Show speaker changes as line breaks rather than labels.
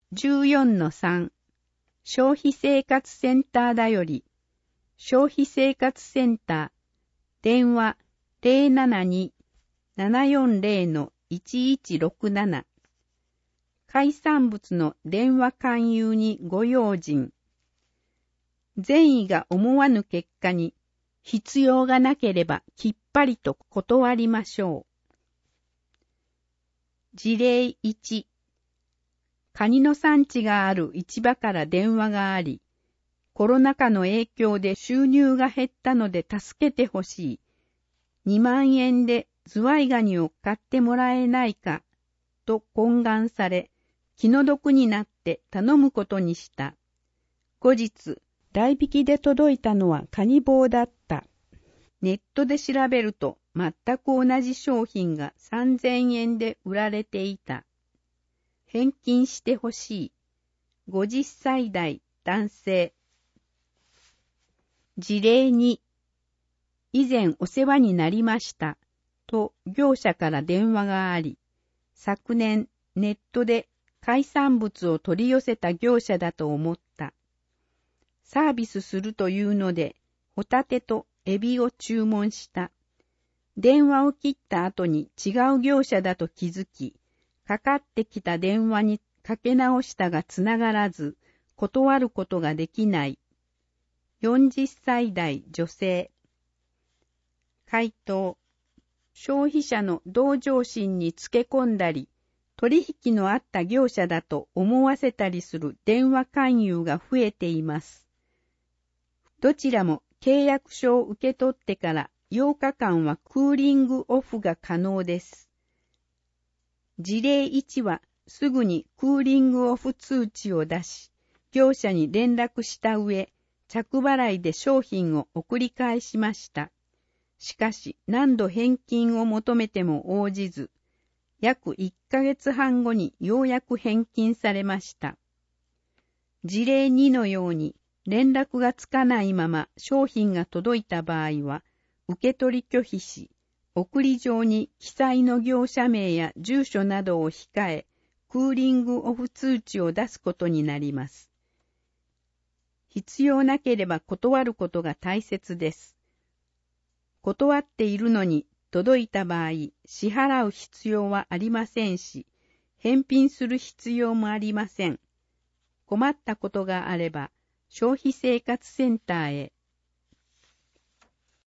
14-3 消費生活センターだより消費生活センター電話 072-740-1167 海産物の電話勧誘にご用心。善意が思わぬ結果に必要がなければきっぱりと断りましょう。事例1、カニの産地がある市場から電話があり、コロナ禍の影響で収入が減ったので助けてほしい。2万円でズワイガニを買ってもらえないか、と懇願され、気の毒になって頼むことにした。後日、代引きで届いたのはカニ棒だった。ネットで調べると全く同じ商品が3000円で売られていた。返金してほしい。50歳代男性。事例2、以前お世話になりました。と業者から電話があり、昨年ネットで海産物を取り寄せた業者だと思った。サービスするというので、ホタテとエビを注文した。電話を切った後に違う業者だと気づき、かかってきた電話にかけ直したがつながらず、断ることができない。40歳代女性。回答。消費者の同情心につけ込んだり、取引のあった業者だと思わせたりする電話勧誘が増えています。どちらも契約書を受け取ってから8日間はクーリングオフが可能です。事例1はすぐにクーリングオフ通知を出し、業者に連絡した上、着払いで商品を送り返しました。しかし何度返金を求めても応じず、約1ヶ月半後にようやく返金されました。事例2のように連絡がつかないまま商品が届いた場合は、受け取り拒否し、送り状に記載の業者名や住所などを控え、クーリングオフ通知を出すことになります。必要なければ断ることが大切です。断っているのに届いた場合、支払う必要はありませんし、返品する必要もありません。困ったことがあれば、消費生活センターへ